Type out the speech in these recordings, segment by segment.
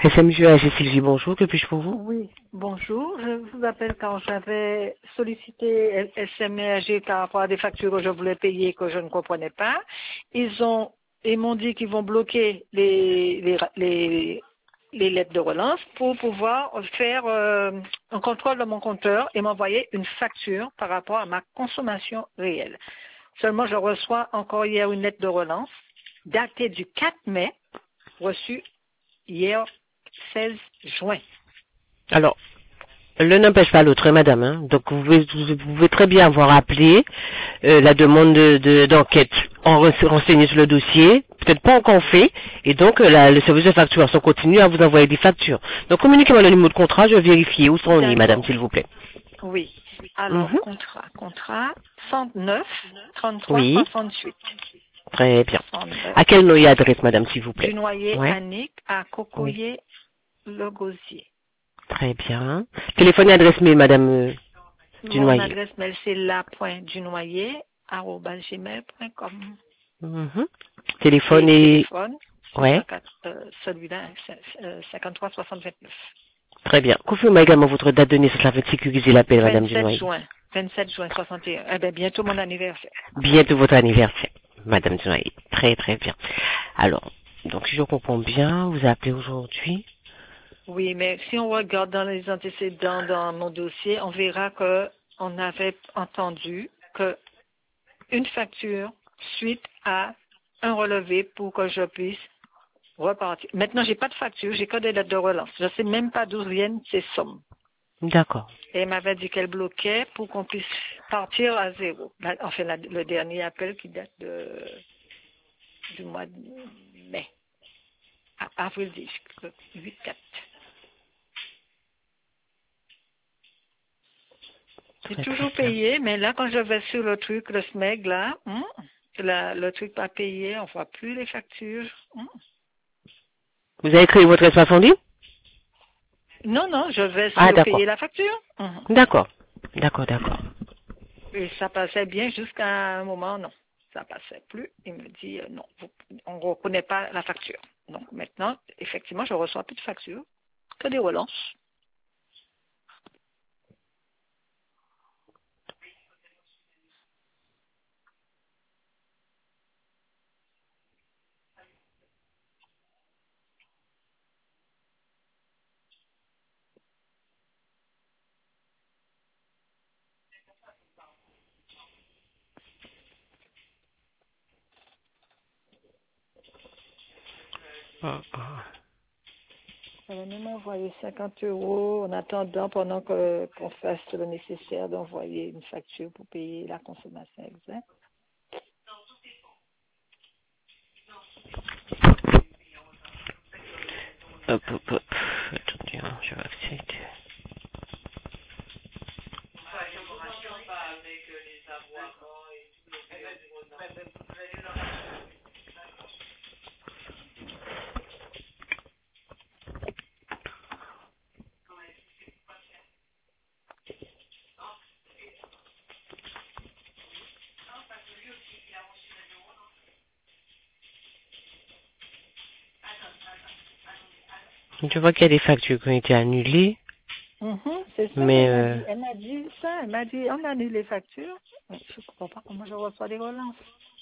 SMUAG Sylvie, bonjour, que puis-je pour vous? Oui, bonjour. Je vous appelle quand j'avais sollicité SMRG par rapport à des factures que je voulais payer que je ne comprenais pas. Ils m'ont dit qu'ils vont bloquer les lettres de relance pour pouvoir faire un contrôle de mon compteur et m'envoyer une facture par rapport à ma consommation réelle. Seulement, je reçois encore hier une lettre de relance datée du 4 mai, reçue hier 16 juin. Alors, l'un n'empêche pas l'autre, madame, hein. Donc, vous pouvez très bien avoir appelé la demande d'enquête renseignée sur le dossier, peut-être pas encore fait, et donc le service de facturation continue à vous envoyer des factures. Donc, communiquez-moi le numéro de contrat, je vais vérifier où sont les, madame, s'il vous plaît. Oui. Alors, contrat 109 33 Oui. 68. Très bien. 109. À quel nom et adresse, madame, s'il vous plaît? Du Noyer Ouais. Annick à Cocoyer Le Gosier. Très bien. Téléphone et adresse mail, madame Mon Dunoyer. adresse mail, c'est la.dunoyer@gmail.com. Téléphone Et et... téléphone, Ouais. celui-là, 53 629. Très bien. Confirmez également votre date de naissance afin de sécuriser l'appel, madame 27 Dunoyer. juin. 27 juin 61. Eh bien, bientôt mon anniversaire. Bientôt votre anniversaire, madame Dunoyer. Très très bien. Alors, donc si je comprends bien, vous appelez aujourd'hui. Oui, mais si on regarde dans les antécédents dans mon dossier, on verra que on avait entendu que une facture suite à un relevé pour que je puisse repartir. Maintenant, j'ai pas de facture, j'ai que des lettres de relance. Je sais même pas d'où viennent ces sommes. D'accord. Et elle m'avait dit qu'elle bloquait pour qu'on puisse partir à zéro. Enfin, le dernier appel qui date du mois de mai. Avril 10, 8-4. J'ai toujours payé, mais là, quand je vais sur le truc, le SMEG, là, le truc pas payé, on voit plus les factures. Vous avez créé votre espace incendie? Non, je vais Ah, sur d'accord. payer la facture. D'accord. D'accord, d'accord. Et ça passait bien jusqu'à un moment, non. Ça passait plus. Il me dit, non, on ne reconnaît pas la facture. Donc maintenant, effectivement, je ne reçois plus de facture, que des relances. Ça va même envoyer 50 € en attendant pendant qu'on fasse le nécessaire d'envoyer une facture pour payer la consommation exacte. Hop. Attendez, hein, je vais accepter. Je vois qu'il y a des factures qui ont été annulées. C'est ça, Mais elle m'a dit ça, elle m'a dit on annule les factures. Mais je ne comprends pas comment je reçois des relances.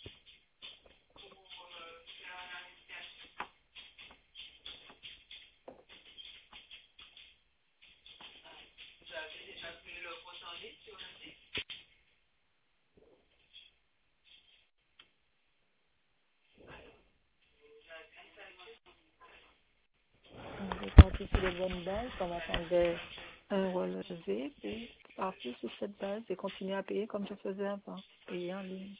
J'ai parti sur les bonnes bases, on attendait un relevé, puis partir sur cette base et continuer à payer comme je faisais avant, payer en ligne.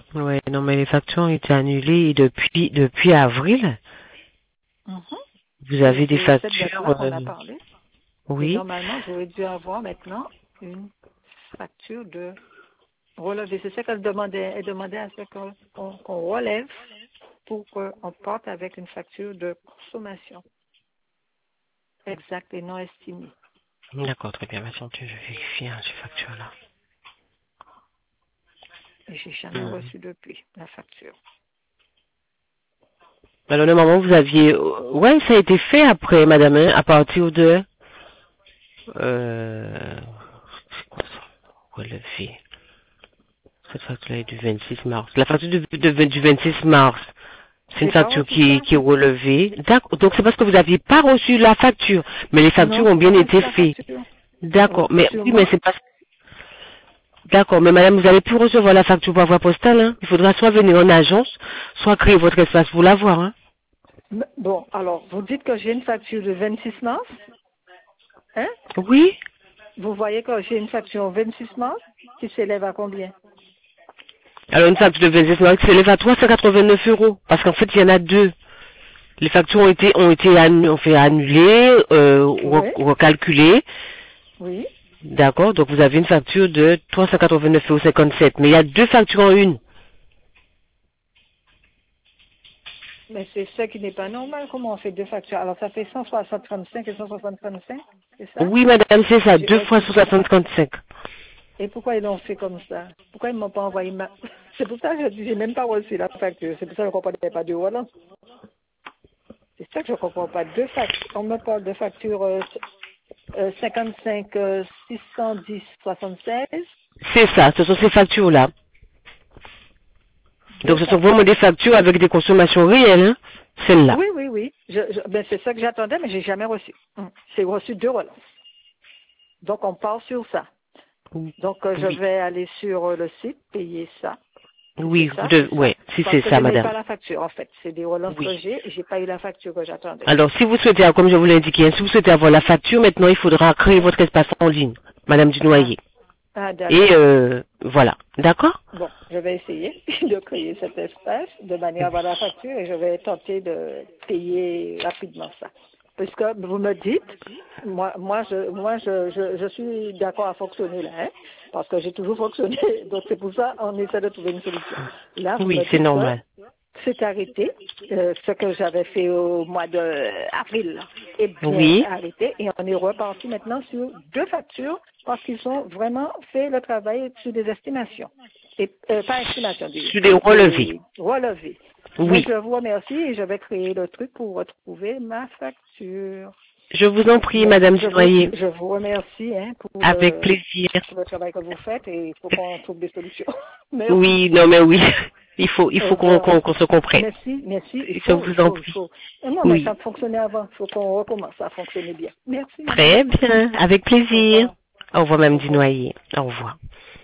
Ouais, non, mais les factures ont été annulées depuis avril. Mhm. Vous avez des C'est cette factures, date-là qu'on a parlé. Et oui. normalement, j'aurais dû avoir maintenant une facture de relevé. C'est ça qu'elle demandait. Elle demandait à ce qu'on relève pour qu'on parte avec une facture de consommation exacte et non estimée. D'accord, très bien. Maintenant, je vérifie ces factures-là. Et j'ai jamais reçu depuis la facture. Alors, normalement, vous aviez... Ouais, ça a été fait après, madame, hein, à partir de... C'est quoi ça? Relevé. Cette facture-là est du 26 mars. La facture du 26 mars, c'est une J'ai pas facture reçu ça. qui est relevée. D'accord. Donc, c'est parce que vous n'aviez pas reçu la facture. Mais les factures Non, ont j'ai bien pas reçu été la faites. facture. D'accord. Mais oui, mais Sûrement. c'est pas... D'accord. Mais madame, vous allez plus recevoir la facture par voie postale, hein. Il faudra soit venir en agence, soit créer votre espace pour l'avoir, hein. Bon, alors, vous dites que j'ai une facture de 26 mars. Hein? Oui. Vous voyez que j'ai une facture au 26 mars qui s'élève à combien? Alors, une facture de 26 mars qui s'élève à 389 €. Parce qu'en fait, il y en a deux. Les factures ont fait annuler, Oui. recalculer. Oui. D'accord. Donc, vous avez une facture de 389,57 €. Mais il y a deux factures en une. Mais c'est ça qui n'est pas normal. Comment on fait deux factures? Alors, ça fait 165 et 165, c'est ça? Oui, madame, c'est ça. J'ai Deux fois reçu. 65. Et pourquoi ils l'ont fait comme ça? Pourquoi ils ne m'ont pas envoyé ma... C'est pour ça que je dis, j'ai même pas reçu la facture. C'est pour ça que je ne comprenais pas de relance. C'est ça que je ne comprends pas. Deux factures. On me parle de facture 55 610 76. C'est ça. Ce sont ces factures-là. Deux Donc, ce sont factures. vraiment des factures avec des consommations réelles, hein. Celles-là. Oui, oui, oui. Ben, c'est ça que j'attendais, mais j'ai jamais reçu. J'ai reçu deux relances. Donc, on part sur ça. Donc, je Oui. vais aller sur le site, payer ça. Oui, C'est ça, ouais, si parce c'est que ça, je n'ai madame. pas la facture, en fait. C'est des relances Oui. que j'ai et j'ai pas eu la facture que j'attendais. Alors, si vous souhaitez, comme je vous l'ai indiqué, hein, si vous souhaitez avoir la facture, maintenant, il faudra créer votre espace en ligne, madame Dunoyer. D'accord. Et voilà. D'accord? Bon, je vais essayer de créer cet espace de manière à avoir la facture et je vais tenter de payer rapidement ça. Puisque vous me dites, je suis d'accord à fonctionner là, hein, parce que j'ai toujours fonctionné. Donc c'est pour ça qu'on essaie de trouver une solution. Là, vous Oui, me c'est dites que normal. c'est arrêté, ce que j'avais fait au mois d'avril est bien Oui. arrêté et on est reparti maintenant sur deux factures parce qu'ils ont vraiment fait le travail sur des estimations. Et pas estimation, Sur des relevés. des relevés. Mais Oui. je vous remercie et je vais créer le truc pour retrouver ma facture. Je vous en prie, Mais madame Dunoyer. je vous remercie pour Avec plaisir. le travail que vous faites et il faut qu'on trouve des solutions. Merci. Oui, non, mais oui. Il faut Au qu'on revoir. se comprenne. Merci. Je vous en prie. Non, mais ça Oui. fonctionnait avant. Il faut qu'on recommence à fonctionner bien. Merci, madame. Très bien. Avec Au plaisir. revoir. Au revoir, Au madame revoir. Dunoyer. Au revoir.